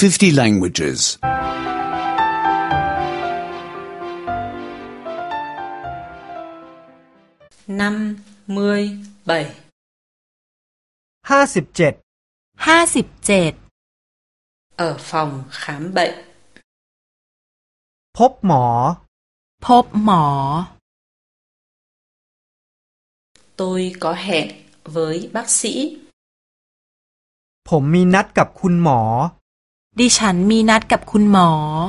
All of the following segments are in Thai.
50 languages. 57 57 ở phòng khám bệnh. พบหมอพบหมอ Tôi có hẹn với bác sĩ. ผมมีนัดกับคุณหมอดิฉันมีนัดกับคุณหมอ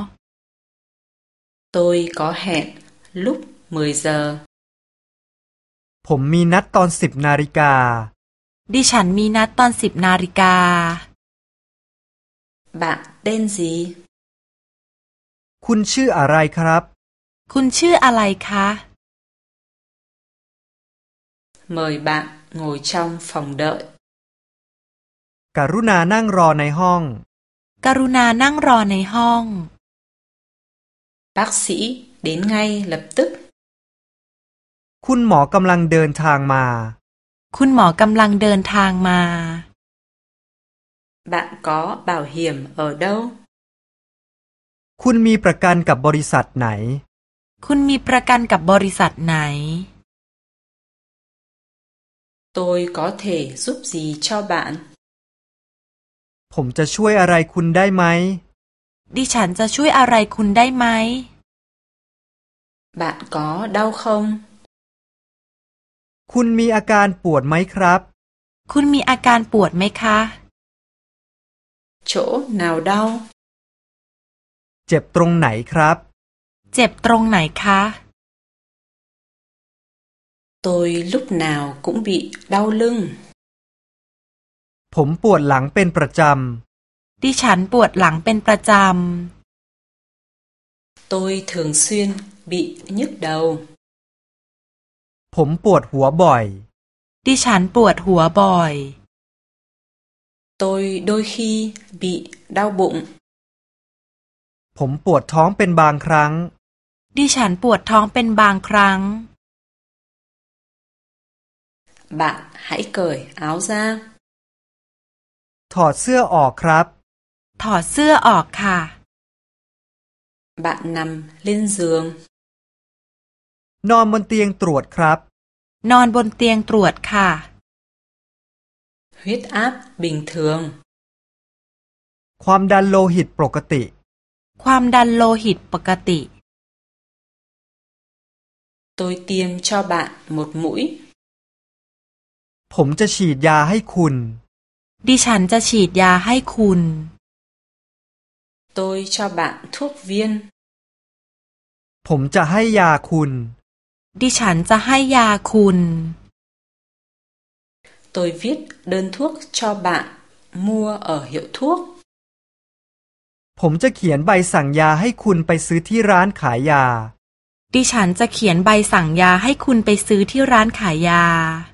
Tôi có hẹn lúc 10 giờ. ผมมีนัดตอน10 นาฬิกาดิฉันมีนัดตอน10 นาฬิกา Bạn tên gì? คุณชื่ออะไรครับคุณชื่ออะไรคะ Mời bạn ngồi trong phòng đợi. กรุณานั่งรอในห้องกรุณานั่งรอในห้อง Bác sĩ đến ngay lập tức. คุณหมอกำลังเดินทางมาคุณหมอกำลังเดินทางมา Bạn có bảo hiểm ở đâu? คุณมีประกันกับบริษัทไหนคุณมีประกันกับบริษัทไหน Tôi có thể giúp gì cho bạn? ผมจะช่วยอะไรคุณได้ไหมดิฉันจะช่วยอะไรคุณได้ไหม Bạn có đau không? คุณมีอาการปวดไหมครับคุณมีอาการปวดไหมคะ Chỗ nào đau? เจ็บตรงไหนครับเจ็บตรงไหนคะ Tôi lúc nào cũng bị đau lưng. ผมปวดหลังเป็นประจดิฉันปวดหลังเป็นประจ Tôi thường xuyên bị nhức đầu. ำผมปวดหัวบ่อยำ ดิฉันปวดหัวบ่อย Tôi đôi khi bị đau bụng. ผมปวดท้องเป็นบางครั้งดิฉันปวดท้องเป็นบางครั้ง Bạn hãy cởi áo ra. ถอดเสื้อออกครับถอดเสื้อออกค่ะ Bạn nằm lên giường. นอนบนเตียงตรวจครับนอนบนเตียงตรวจค่ะ Huyết áp bình thường. ความดันโลหิตปกติความดันโลหิตปกติ Tôi tiêm cho bạn một mũi. ผมจะฉีดยาให้คุณดิฉันจะฉีดยาให้คุณ Tôi cho bạn thuốc viên. ผมจะให้ยาคุณดิฉันจะให้ยาคุณ Tôi viết đơn thuốc cho bạn mua ở hiệu thuốc. ผมจะเขียนใบสั่งยาให้คุณไปซื้อที่ร้านขายยาดิฉันจะเขียนใบสั่งยาให้คุณไปซื้อที่ร้านขายยา